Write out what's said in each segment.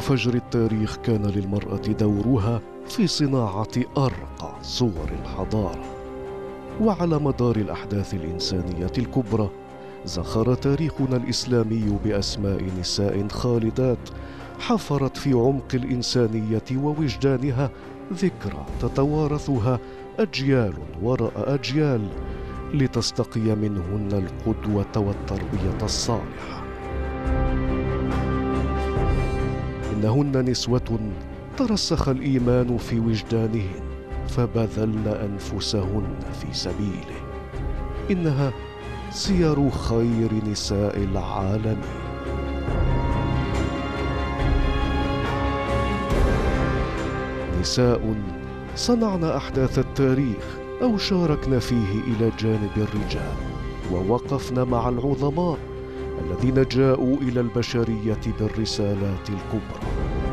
فجر التاريخ كان للمرأة دورها في صناعة أرقى صور الحضارة. وعلى مدار الأحداث الإنسانية الكبرى زخر تاريخنا الإسلامي بأسماء نساء خالدات حفرت في عمق الإنسانية ووجدانها ذكرى تتوارثها أجيال وراء أجيال لتستقي منهن القدوة والتربية الصالحة. إنهن نسوة ترسخ الإيمان في وجدانهن فبذلن أنفسهن في سبيله. إنها سير خير نساء العالمين. نساء صنعن أحداث التاريخ أو شاركن فيه إلى جانب الرجال، ووقفن مع العظماء الذين جاءوا إلى البشرية بالرسالات الكبرى.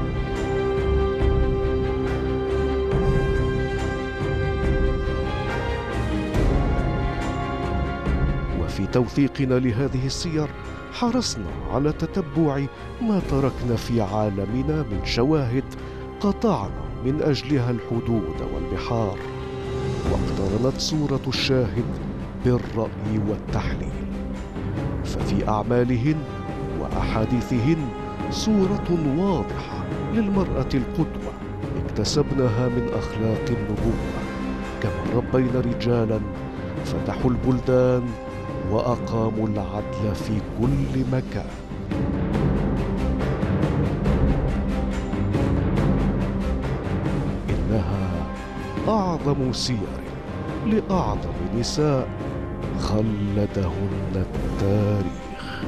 وفي توثيقنا لهذه السير حرصنا على تتبع ما تركنا في عالمنا من شواهد قطعنا من أجلها الحدود والبحار، واقترنت صورة الشاهد بالرأي والتحليل. ففي أعمالهن وأحاديثهن صورة واضحة للمرأة القدوة اكتسبناها من أخلاق النبوة، كما ربينا رجالا فتحوا البلدان وأقاموا العدل في كل مكان. إنها أعظم سير لأعظم نساء خلدهن التاريخ.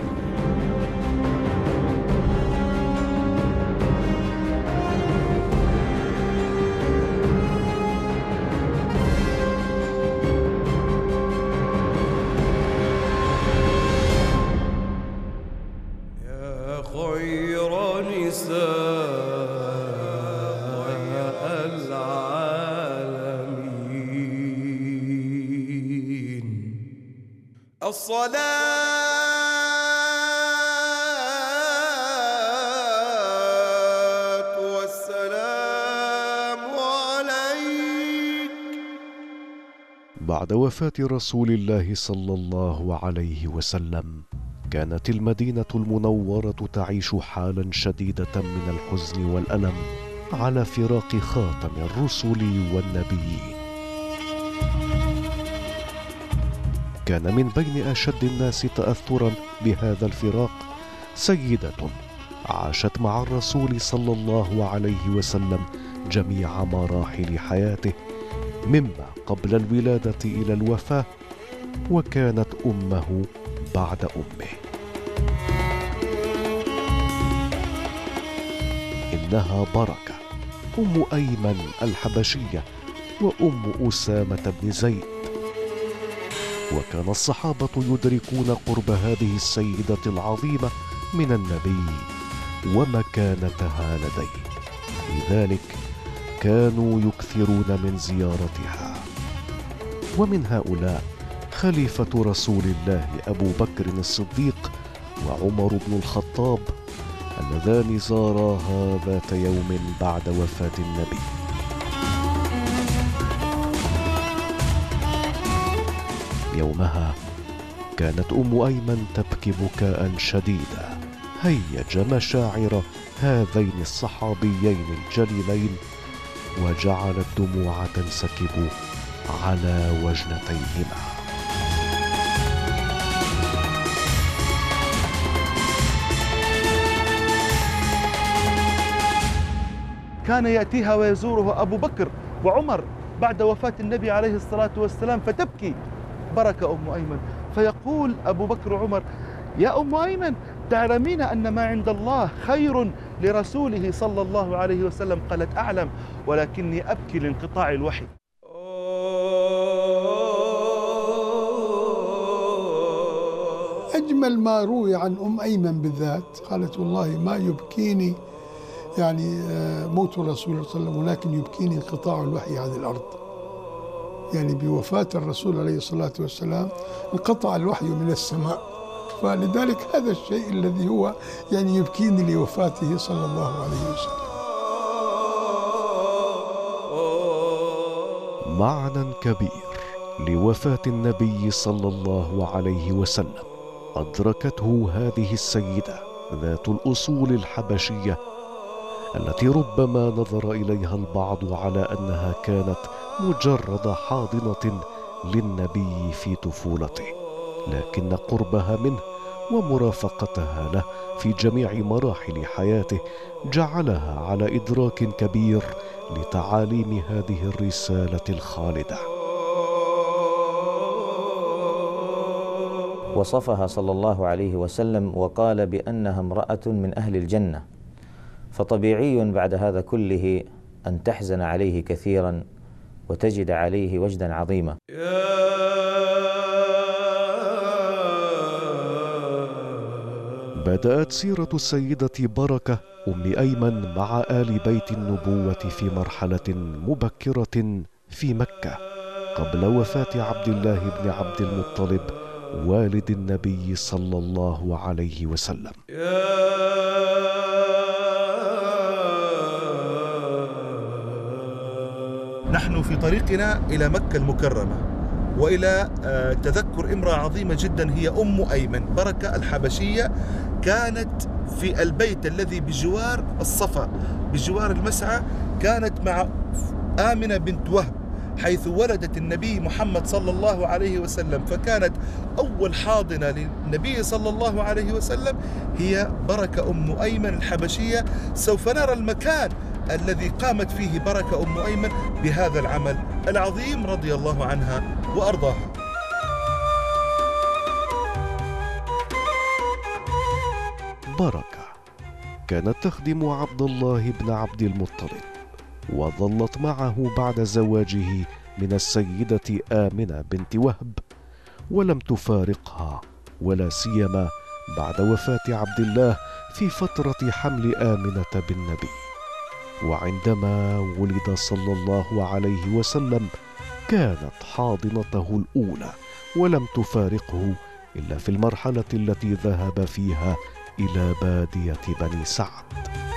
يا خير نساء الصلاة والسلام عليك. بعد وفاة رسول الله صلى الله عليه وسلم كانت المدينة المنورة تعيش حالا شديدة من الحزن والألم على فراق خاتم الرسل والنبيين. كان من بين أشد الناس تأثرا بهذا الفراق سيدة عاشت مع الرسول صلى الله عليه وسلم جميع مراحل حياته، مما قبل الولادة إلى الوفاة، وكانت أمه بعد أمه. إنها بركة أم أيمن الحبشية وأم أسامة بن زيد. وكان الصحابة يدركون قرب هذه السيدة العظيمة من النبي ومكانتها لديه، لذلك كانوا يكثرون من زيارتها. ومن هؤلاء خليفة رسول الله أبو بكر الصديق وعمر بن الخطاب، اللذان زاراها ذات يوم بعد وفاة النبي. يومها كانت أم أيمن تبكي بكاء شديدا هيج مشاعر هذين الصحابيين الجليلين، وجعل الدموع تنسكب على وجنتيهما. كان يأتيها ويزورها أبو بكر وعمر بعد وفاة النبي عليه الصلاة والسلام فتبكي بركة أم أيمن، فيقول أبو بكر وعمر: يا أم أيمن، تعلمين أن ما عند الله خير لرسوله صلى الله عليه وسلم؟ قالت: أعلم، ولكني أبكي لانقطاع الوحي. أجمل ما روي عن أم أيمن بالذات، قالت: والله ما يبكيني يعني موت الرسول صلى الله عليه وسلم، ولكن يبكيني انقطاع الوحي عن الأرض. يعني بوفاة الرسول عليه الصلاة والسلام انقطع الوحي من السماء، فلذلك هذا الشيء الذي هو يعني يبكيني لوفاته صلى الله عليه وسلم. معنى كبير لوفاة النبي صلى الله عليه وسلم أدركته هذه السيدة ذات الأصول الحبشية، التي ربما نظر إليها البعض على أنها كانت مجرد حاضنة للنبي في طفولته، لكن قربها منه ومرافقتها له في جميع مراحل حياته جعلها على إدراك كبير لتعاليم هذه الرسالة الخالدة. وصفها صلى الله عليه وسلم وقال بأنها امرأة من أهل الجنة، فطبيعي بعد هذا كله أن تحزن عليه كثيرا وتجد عليه وجدا عظيما. بدأت سيرة السيدة بركة أم أيمن مع آل بيت النبوة في مرحلة مبكرة في مكة قبل وفاة عبد الله بن عبد المطلب والد النبي صلى الله عليه وسلم. نحن في طريقنا إلى مكة المكرمة وإلى تذكر امرأة عظيمة جدا هي أم أيمن بركة الحبشية. كانت في البيت الذي بجوار الصفا بجوار المسعى، كانت مع آمنة بنت وهب حيث ولدت النبي محمد صلى الله عليه وسلم، فكانت أول حاضنة للنبي صلى الله عليه وسلم هي بركة أم أيمن الحبشية. سوف نرى المكان الذي قامت فيه بركة أم أيمن بهذا العمل العظيم رضي الله عنها وأرضاها. بركة كانت تخدم عبد الله بن عبد المطلب، وظلت معه بعد زواجه من السيدة آمنة بنت وهب، ولم تفارقها ولا سيما بعد وفاة عبد الله في فترة حمل آمنة بالنبي. وعندما ولد صلى الله عليه وسلم كانت حاضنته الأولى ولم تفارقه إلا في المرحلة التي ذهب فيها إلى بادية بني سعد.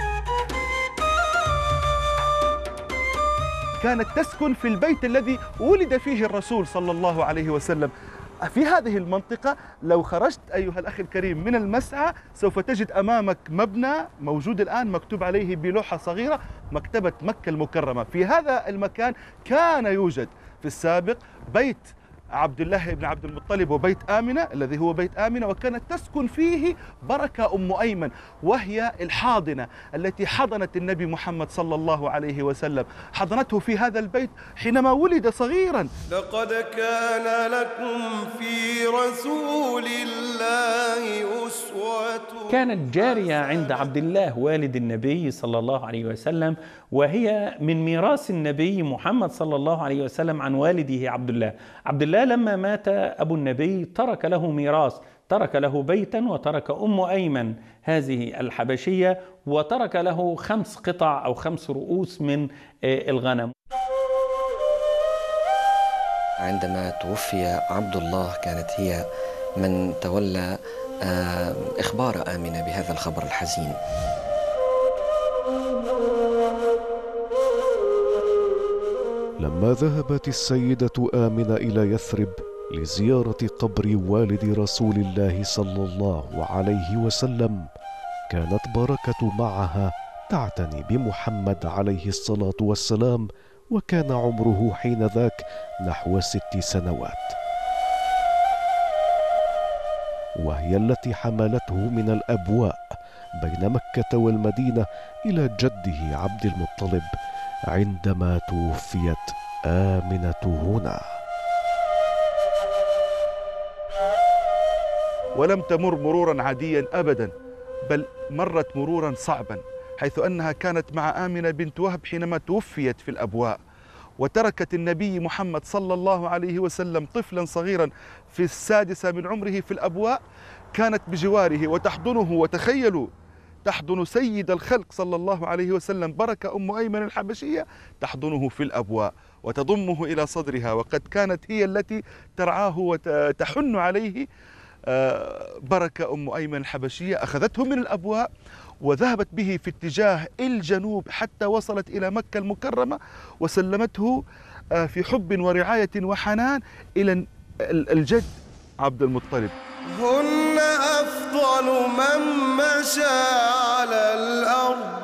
كانت تسكن في البيت الذي ولد فيه الرسول صلى الله عليه وسلم. في هذه المنطقة لو خرجت أيها الأخ الكريم من المسعى سوف تجد أمامك مبنى موجود الآن مكتوب عليه بلوحة صغيرة مكتبة مكة المكرمة. في هذا المكان كان يوجد في السابق بيت عبد الله بن عبد المطلب وبيت آمنة الذي هو بيت آمنة، وكانت تسكن فيه بركة أم أيمن، وهي الحاضنة التي حضنت النبي محمد صلى الله عليه وسلم، حضنته في هذا البيت حينما ولد صغيرا. لقد كان لكم في رسول الله أسوة. كانت جارية عند عبد الله والد النبي صلى الله عليه وسلم، وهي من ميراث النبي محمد صلى الله عليه وسلم عن والده عبد الله. عبد الله لما مات أبو النبي ترك له ميراث، ترك له بيتا وترك أم أيمن هذه الحبشية، وترك له 5 قطع أو 5 رؤوس من الغنم. عندما توفي عبد الله كانت هي من تولى إخبار آمنة بهذا الخبر الحزين. لما ذهبت السيدة آمنة إلى يثرب لزيارة قبر والد رسول الله صلى الله عليه وسلم، كانت بركة معها تعتني بمحمد عليه الصلاة والسلام، وكان عمره حينذاك نحو 6 سنوات، وهي التي حملته من الأبواء بين مكة والمدينة إلى جده عبد المطلب عندما توفيت آمنة هنا. ولم تمر مرورا عاديا أبدا، بل مرت مرورا صعبا، حيث أنها كانت مع آمنة بنت وهب حينما توفيت في الأبواء، وتركت النبي محمد صلى الله عليه وسلم طفلا صغيرا في 6 من عمره في الأبواء، كانت بجواره وتحضنه. وتخيلوا، تحضن سيد الخلق صلى الله عليه وسلم بركة أم أيمن الحبشية، تحضنه في الأبواء وتضمه إلى صدرها، وقد كانت هي التي ترعاه وتحن عليه بركة أم أيمن الحبشية أخذته من الأبواء وذهبت به في اتجاه الجنوب حتى وصلت إلى مكة المكرمة، وسلمته في حب ورعاية وحنان إلى الجد عبد المطلب. هن أفضل من مشى على الأرض.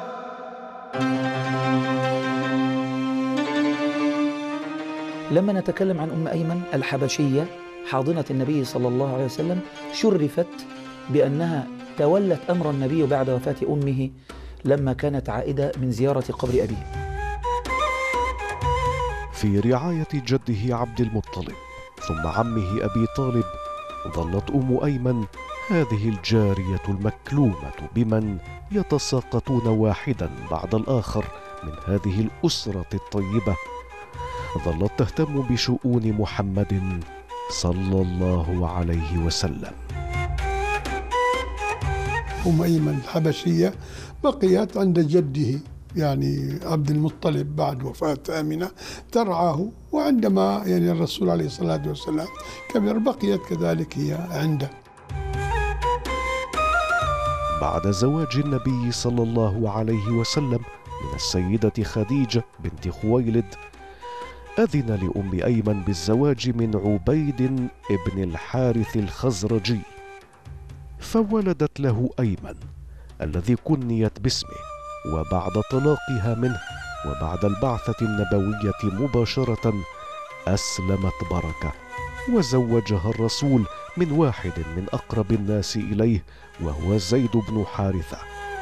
لما نتكلم عن أم أيمن الحبشية حاضنة النبي صلى الله عليه وسلم، شرفت بأنها تولت أمر النبي بعد وفاة أمه لما كانت عائدة من زيارة قبر أبيه. في رعاية جده عبد المطلب ثم عمه أبي طالب، ظلت أم أيمن هذه الجارية المكلومة بمن يتساقطون واحدا بعد الآخر من هذه الأسرة الطيبة، ظلت تهتم بشؤون محمد صلى الله عليه وسلم. أم أيمن الحبشية بقيت عند جده يعني عبد المطلب بعد وفاة آمنة ترعاه، وعندما يعني الرسول عليه الصلاة والسلام كبر بقيت كذلك هي عنده. بعد زواج النبي صلى الله عليه وسلم من السيدة خديجة بنت خويلد، أذن لأم أيمن بالزواج من عبيد ابن الحارث الخزرجي، فولدت له أيمن الذي كنيت باسمه. وبعد طلاقها منه وبعد البعثة النبوية مباشرة أسلمت بركة، وزوجها الرسول من واحد من أقرب الناس إليه وهو زيد بن حارثة.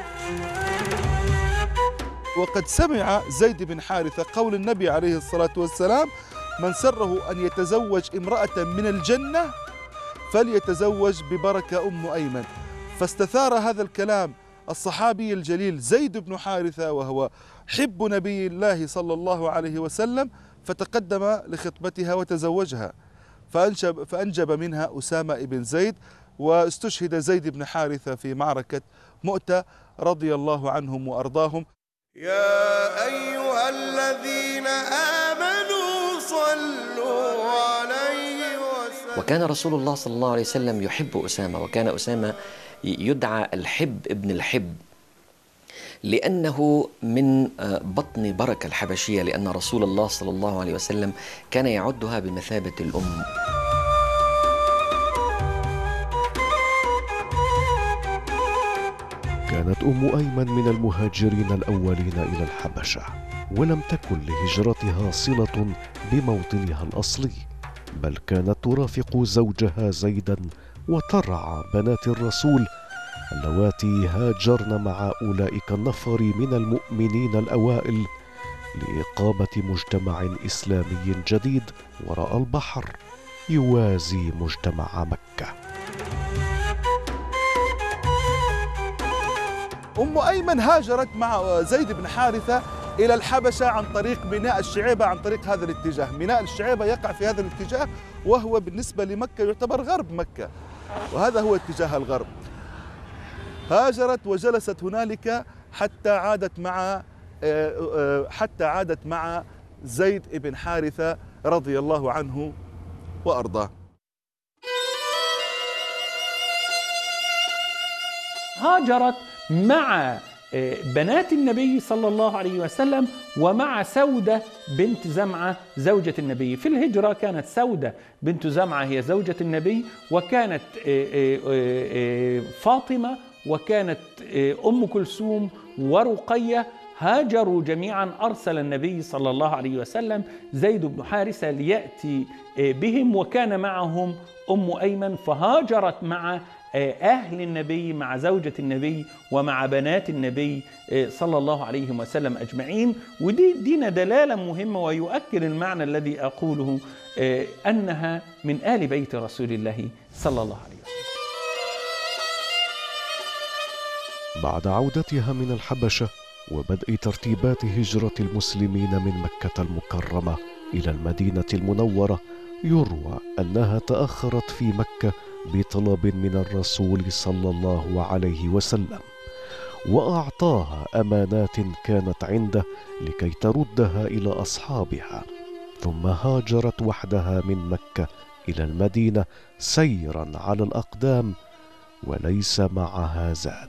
وقد سمع زيد بن حارثة قول النبي عليه الصلاة والسلام: من سره أن يتزوج امرأة من الجنة فليتزوج ببركة أم أيمن. فاستثار هذا الكلام الصحابي الجليل زيد بن حارثة وهو حب نبي الله صلى الله عليه وسلم، فتقدم لخطبتها وتزوجها، فأنجب منها أسامة بن زيد، واستشهد زيد بن حارثة في معركة مؤتة رضي الله عنهم وأرضاهم. يا أيها الذين آمنوا صلوا عليه وسلم. وكان رسول الله صلى الله عليه وسلم يحب أسامة، وكان أسامة يدعى الحب ابن الحب، لأنه من بطن بركة الحبشية، لأن رسول الله صلى الله عليه وسلم كان يعدها بمثابة الأم. كانت أم أيمن من المهاجرين الأولين إلى الحبشة، ولم تكن لهجرتها صلة بموطنها الأصلي، بل كانت ترافق زوجها زيدا وترعى بنات الرسول اللواتي هاجرن مع أولئك النفر من المؤمنين الأوائل لإقامة مجتمع إسلامي جديد وراء البحر يوازي مجتمع مكة. أم أيمن هاجرت مع زيد بن حارثة إلى الحبشة عن طريق ميناء الشعيبة، عن طريق هذا الاتجاه. ميناء الشعيبة يقع في هذا الاتجاه، وهو بالنسبة لمكة يعتبر غرب مكة، وهذا هو اتجاه الغرب. هاجرت وجلست هنالك حتى عادت مع زيد بن حارثة رضي الله عنه وأرضاه. هاجرت مع بنات النبي صلى الله عليه وسلم ومع سودة بنت زمعة زوجة النبي. في الهجرة كانت سودة بنت زمعة هي زوجة النبي، وكانت فاطمة وكانت أم كلثوم ورقية هاجروا جميعا. أرسل النبي صلى الله عليه وسلم زيد بن حارثة ليأتي بهم، وكان معهم أم أيمن، فهاجرت مع أهل النبي، مع زوجة النبي ومع بنات النبي صلى الله عليه وسلم أجمعين. ودينا دلالة مهمة ويؤكد المعنى الذي أقوله، أنها من آل بيت رسول الله صلى الله عليه وسلم. بعد عودتها من الحبشة وبدء ترتيبات هجرة المسلمين من مكة المكرمة إلى المدينة المنورة، يروى أنها تأخرت في مكة بطلب من الرسول صلى الله عليه وسلم، وأعطاها أمانات كانت عنده لكي تردها إلى أصحابها، ثم هاجرت وحدها من مكة إلى المدينة سيرا على الأقدام وليس معها زاد.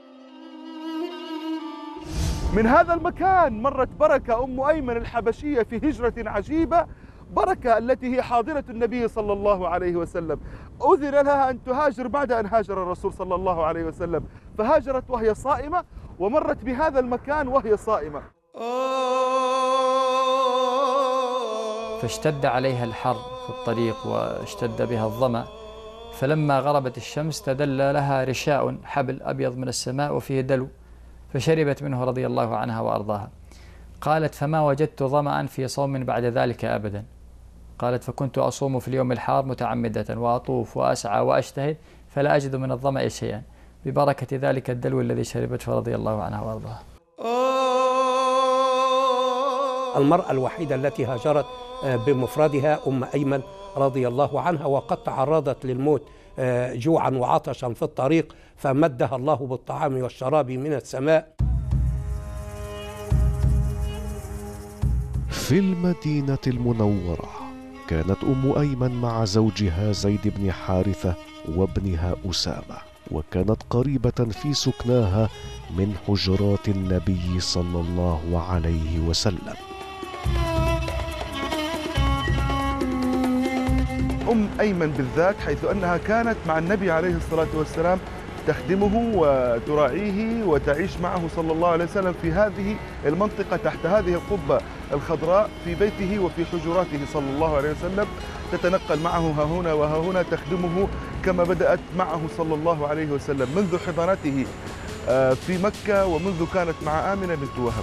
من هذا المكان مرت بركة أم أيمن الحبشية في هجرة عجيبة، بركة التي هي حاضرة النبي صلى الله عليه وسلم. أذن لها أن تهاجر بعد أن هاجر الرسول صلى الله عليه وسلم، فهاجرت وهي صائمة ومرت بهذا المكان وهي صائمة. فاشتد عليها الحر في الطريق واشتد بها الظمأ، فلما غربت الشمس تدلى لها رشاء حبل أبيض من السماء وفيه دلو، فشربت منه رضي الله عنها وأرضاها. قالت فما وجدت ظمأ في صوم بعد ذلك أبدا. قالت فكنت أصوم في اليوم الحار متعمدة وأطوف وأسعى وأجتهد فلا أجد من الظمأ شيئا ببركة ذلك الدلو الذي شربته رضي الله عنها وأرضاها. المرأة الوحيدة التي هاجرت بمفردها أم أيمن رضي الله عنها، وقد تعرضت للموت جوعا وعطشا في الطريق فمدها الله بالطعام والشراب من السماء. في المدينة المنورة كانت أم أيمن مع زوجها زيد بن حارثة وابنها أسامة، وكانت قريبة في سكناها من حجرات النبي صلى الله عليه وسلم. أم أيمن بالذات حيث أنها كانت مع النبي عليه الصلاة والسلام تخدمه وتراعيه وتعيش معه صلى الله عليه وسلم في هذه المنطقة تحت هذه القبة الخضراء في بيته وفي حجراته صلى الله عليه وسلم، تتنقل معه ها هنا وها هنا، تخدمه كما بدأت معه صلى الله عليه وسلم منذ حضانته في مكة ومنذ كانت مع آمنة بنت وهب.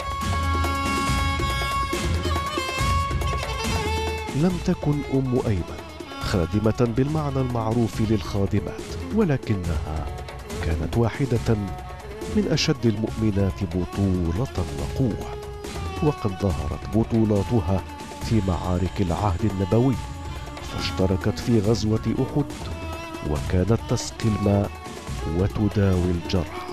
لم تكن أم أيمن خادمة بالمعنى المعروف للخادمات، ولكنها كانت واحدة من أشد المؤمنات بطولة وقوة، وقد ظهرت بطولاتها في معارك العهد النبوي، فاشتركت في غزوة أحد وكانت تسقي الماء وتداوي الجرحى.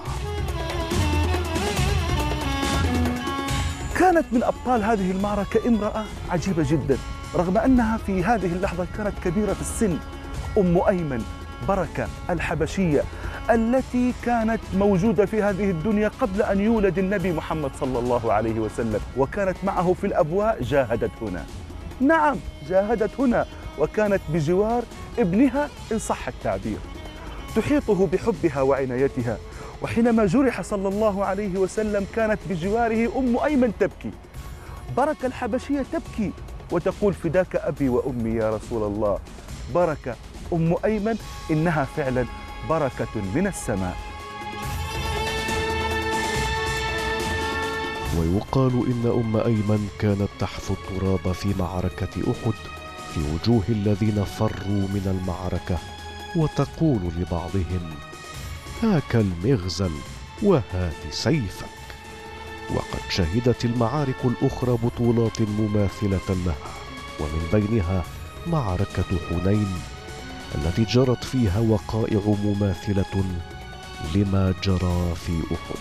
كانت من أبطال هذه المعركة امرأة عجيبة جدا، رغم أنها في هذه اللحظة كانت كبيرة في السن، أم أيمن بركة الحبشية التي كانت موجودة في هذه الدنيا قبل أن يولد النبي محمد صلى الله عليه وسلم، وكانت معه في الأبواء، جاهدت هنا، نعم جاهدت هنا، وكانت بجوار ابنها إن صح التعبير، تحيطه بحبها وعنايتها. وحينما جرح صلى الله عليه وسلم كانت بجواره أم أيمن تبكي، بركة الحبشية تبكي وتقول فداك أبي وأمي يا رسول الله. بركة أم أيمن إنها فعلا بركة من السماء. ويقال إن أم أيمن كانت تحث التراب في معركة أحد في وجوه الذين فروا من المعركة، وتقول لبعضهم هاك المغزل وهات سيفك. وقد شهدت المعارك الأخرى بطولات مماثلة لها، ومن بينها معركة حنين التي جرت فيها وقائع مماثلة لما جرى في أحد.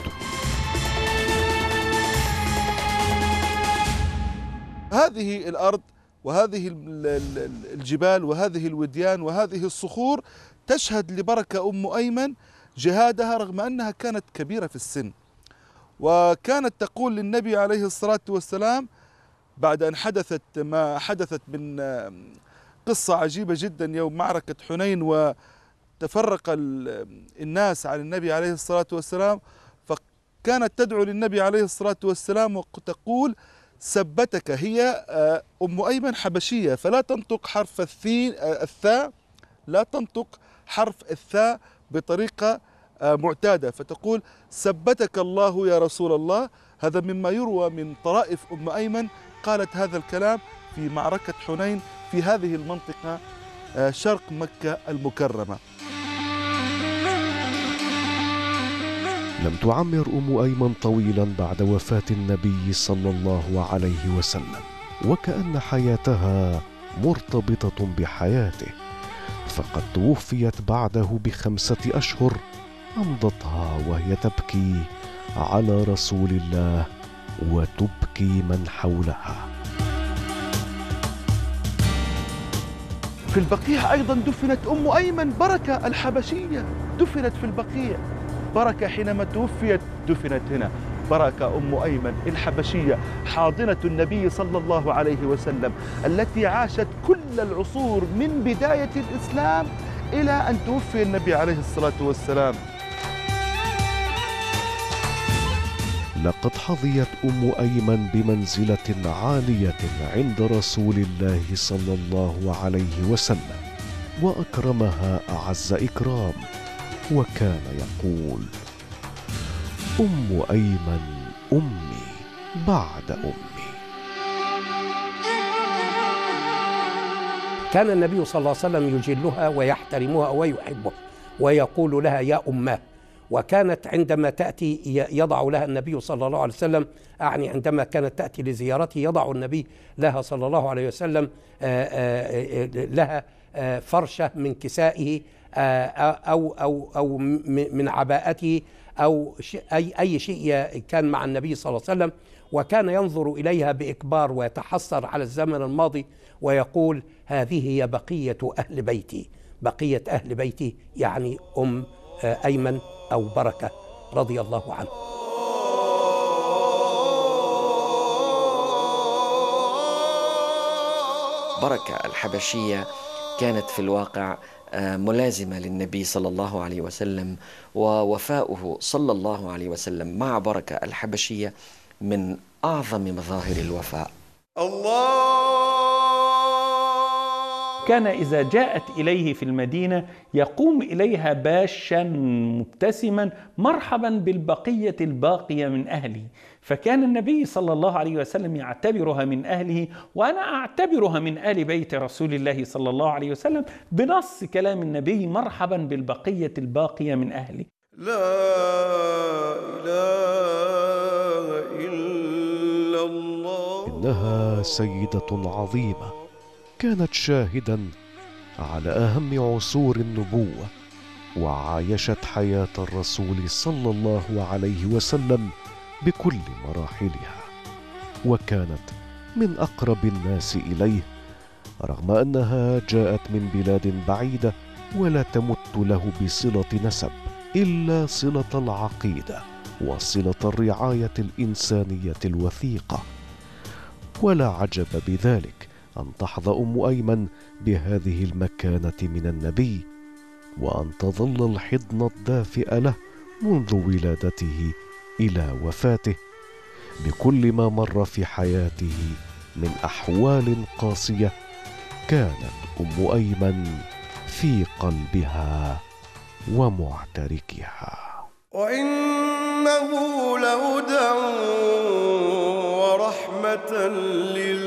هذه الأرض وهذه الجبال وهذه الوديان وهذه الصخور تشهد لبركة أم أيمن جهادها رغم أنها كانت كبيرة في السن، وكانت تقول للنبي عليه الصلاة والسلام بعد أن حدثت ما حدثت من قصة عجيبة جدا يوم معركة حنين وتفرق الناس عن النبي عليه الصلاة والسلام، فكانت تدعو للنبي عليه الصلاة والسلام وتقول سبتك، هي أم أيمن حبشية فلا تنطق حرف الثاء، لا تنطق حرف الثاء بطريقة معتادة، فتقول سبتك الله يا رسول الله. هذا مما يروى من طرائف أم أيمن، قالت هذا الكلام في معركة حنين في هذه المنطقة شرق مكة المكرمة. لم تعمر أم أيمن طويلا بعد وفاة النبي صلى الله عليه وسلم، وكأن حياتها مرتبطة بحياته، فقد توفيت بعده ب5 أشهر أمضتها وهي تبكي على رسول الله وتبكي من حولها. في البقيع أيضا دفنت أم أيمن بركة الحبشية، دفنت في البقيع. بركة حينما توفيت دفنت هنا. بركة أم أيمن الحبشية حاضنة النبي صلى الله عليه وسلم، التي عاشت كل العصور من بداية الإسلام إلى أن توفي النبي عليه الصلاة والسلام. لقد حظيت أم أيمن بمنزلة عالية عند رسول الله صلى الله عليه وسلم، وأكرمها أعز إكرام، وكان يقول: أم أيمن أمي بعد أمي. كان النبي صلى الله عليه وسلم يجلها ويحترمها ويحبها ويقول لها يا أماه. وكانت عندما تأتي يضع لها النبي صلى الله عليه وسلم، أعني عندما كانت تأتي لزيارته يضع النبي لها صلى الله عليه وسلم لها فرشة من كسائه أو من عباءته أو أي شيء كان مع النبي صلى الله عليه وسلم، وكان ينظر إليها بإكبار ويتحسر على الزمن الماضي ويقول: هذه هي بقية أهل بيتي. بقية أهل بيتي يعني أم أيمن أو بركة رضي الله عنه. بركة الحبشية كانت في الواقع ملازمة للنبي صلى الله عليه وسلم، ووفاؤه صلى الله عليه وسلم مع بركة الحبشية من أعظم مظاهر الوفاء. كان إذا جاءت إليه في المدينة يقوم إليها باشا مبتسما: مرحبا بالبقية الباقية من أهلي. فكان النبي صلى الله عليه وسلم يعتبرها من أهله، وأنا أعتبرها من آل بيت رسول الله صلى الله عليه وسلم بنص كلام النبي: مرحبا بالبقية الباقية من أهلي. لا إله إلا الله. إنها سيدة عظيمة كانت شاهدا على أهم عصور النبوة، وعايشت حياة الرسول صلى الله عليه وسلم بكل مراحلها، وكانت من أقرب الناس إليه، رغم أنها جاءت من بلاد بعيدة ولا تمت له بصلة نسب إلا صلة العقيدة وصلة الرعاية الإنسانية الوثيقة. ولا عجب بذلك أن تحظى أم أيمن بهذه المكانة من النبي، وأن تظل الحضن الدافئ له منذ ولادته إلى وفاته، بكل ما مر في حياته من أحوال قاسية كانت أم أيمن في قلبها ومعتركها. وإنه لهدى ورحمة لله